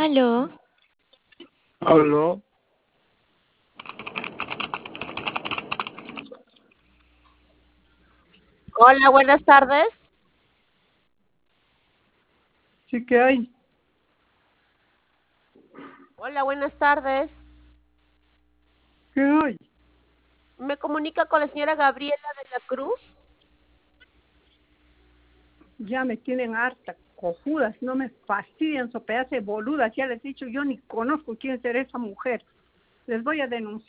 Aló, Aló, Hola, buenas tardes. sí que hay. Hola, buenas tardes. ¿Qué hay? ¿Me comunica con la señora Gabriela de la Cruz? Ya me tienen harta, cojudas, no me fastidian, su pedazo de boludas, ya les he dicho, yo ni conozco quién será esa mujer. Les voy a denunciar.